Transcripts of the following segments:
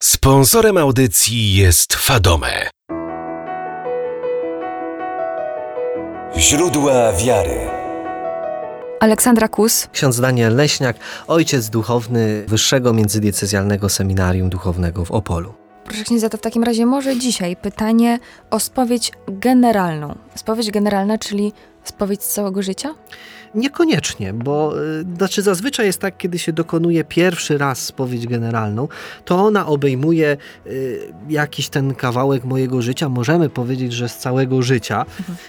Sponsorem audycji jest Fadome. Źródła wiary. Aleksandra Kus. Ksiądz Daniel Leśniak, ojciec duchowny Wyższego Międzydiecezjalnego Seminarium Duchownego w Opolu. Proszę księdza, to w takim razie może dzisiaj pytanie o spowiedź generalną. Spowiedź generalna, czyli spowiedź z całego życia? Niekoniecznie, bo zazwyczaj jest tak, kiedy się dokonuje pierwszy raz spowiedź generalną, to ona obejmuje jakiś ten kawałek mojego życia, możemy powiedzieć, że z całego życia,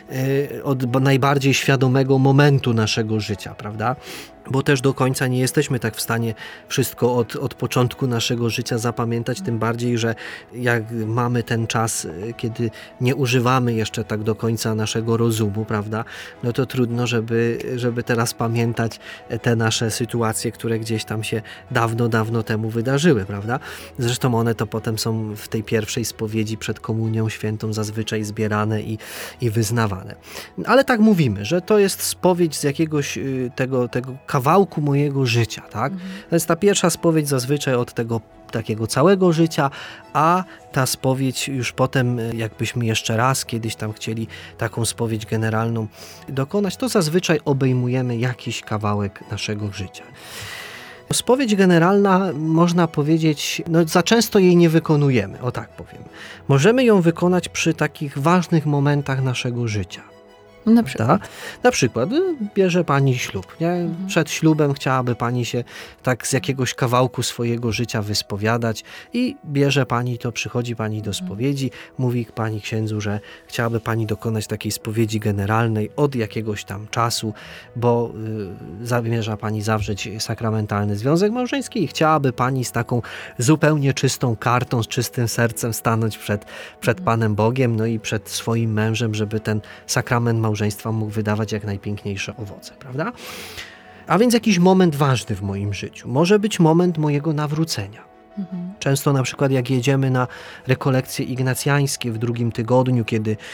od najbardziej świadomego momentu naszego życia, prawda? Bo też do końca nie jesteśmy tak w stanie wszystko od początku naszego życia zapamiętać, tym bardziej, że jak mamy ten czas, kiedy nie używamy jeszcze tak do końca naszego rozumu, prawda, no to trudno, żeby teraz pamiętać te nasze sytuacje, które gdzieś tam się dawno temu wydarzyły, prawda. Zresztą one to potem są w tej pierwszej spowiedzi przed Komunią Świętą zazwyczaj zbierane i wyznawane. Ale tak mówimy, że to jest spowiedź z jakiegoś tego kawałku mojego życia, tak? To jest ta pierwsza spowiedź zazwyczaj od tego takiego całego życia, a ta spowiedź już potem, jakbyśmy jeszcze raz kiedyś tam chcieli taką spowiedź generalną dokonać, to zazwyczaj obejmujemy jakiś kawałek naszego życia. Spowiedź generalna, można powiedzieć, za często jej nie wykonujemy, o tak powiem. Możemy ją wykonać przy takich ważnych momentach naszego życia. Na przykład? Na przykład bierze pani ślub. Nie? Przed ślubem chciałaby pani się tak z jakiegoś kawałku swojego życia wyspowiadać i bierze pani to, przychodzi pani do spowiedzi, mówi pani księdzu, że chciałaby pani dokonać takiej spowiedzi generalnej od jakiegoś tam czasu, bo zamierza pani zawrzeć sakramentalny związek małżeński i chciałaby pani z taką zupełnie czystą kartą, z czystym sercem stanąć przed Panem Bogiem, no i przed swoim mężem, żeby ten sakrament małżeństwa mógł wydawać jak najpiękniejsze owoce, prawda? A więc jakiś moment ważny w moim życiu. Może być moment mojego nawrócenia. Często na przykład jak jedziemy na rekolekcje ignacjańskie w drugim tygodniu,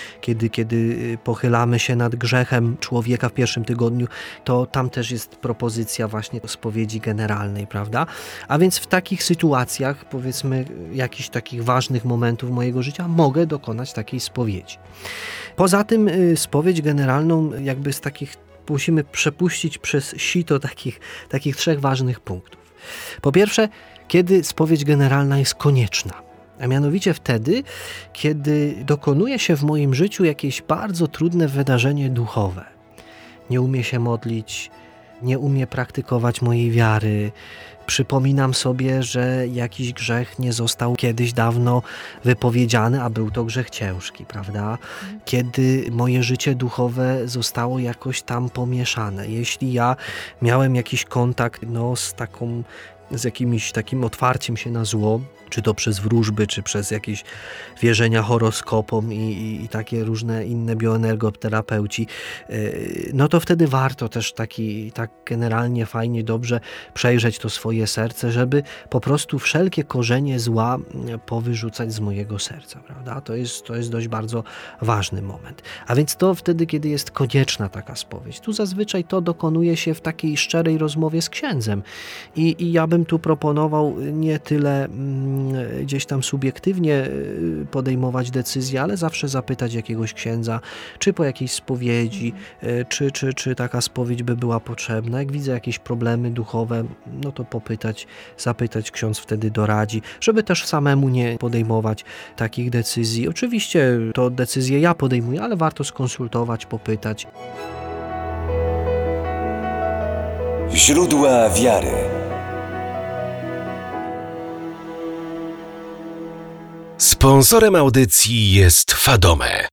kiedy pochylamy się nad grzechem człowieka w pierwszym tygodniu, to tam też jest propozycja właśnie spowiedzi generalnej, prawda? A więc w takich sytuacjach, powiedzmy, jakichś takich ważnych momentów mojego życia mogę dokonać takiej spowiedzi. Poza tym spowiedź generalną jakby z takich musimy przepuścić przez sito takich trzech ważnych punktów. Po pierwsze, kiedy spowiedź generalna jest konieczna, a mianowicie wtedy, kiedy dokonuje się w moim życiu jakieś bardzo trudne wydarzenie duchowe. Nie umiem się modlić, nie umiem praktykować mojej wiary, przypominam sobie, że jakiś grzech nie został kiedyś dawno wypowiedziany, a był to grzech ciężki, prawda? Kiedy moje życie duchowe zostało jakoś tam pomieszane. Jeśli ja miałem jakiś kontakt z jakimś takim otwarciem się na zło, czy to przez wróżby, czy przez jakieś wierzenia horoskopom i takie różne inne bioenergoterapeuci, no to wtedy warto też tak generalnie fajnie, dobrze przejrzeć to swoje serce, żeby po prostu wszelkie korzenie zła powyrzucać z mojego serca, prawda? To jest dość bardzo ważny moment. A więc to wtedy, kiedy jest konieczna taka spowiedź. Tu zazwyczaj to dokonuje się w takiej szczerej rozmowie z księdzem. I ja bym tu proponował nie tyle gdzieś tam subiektywnie podejmować decyzję, ale zawsze zapytać jakiegoś księdza, czy po jakiejś spowiedzi, czy taka spowiedź by była potrzebna. Jak widzę jakieś problemy duchowe, no to zapytać, ksiądz wtedy doradzi, żeby też samemu nie podejmować takich decyzji. Oczywiście to decyzję ja podejmuję, ale warto skonsultować, popytać. Źródła wiary. Sponsorem audycji jest Fadome.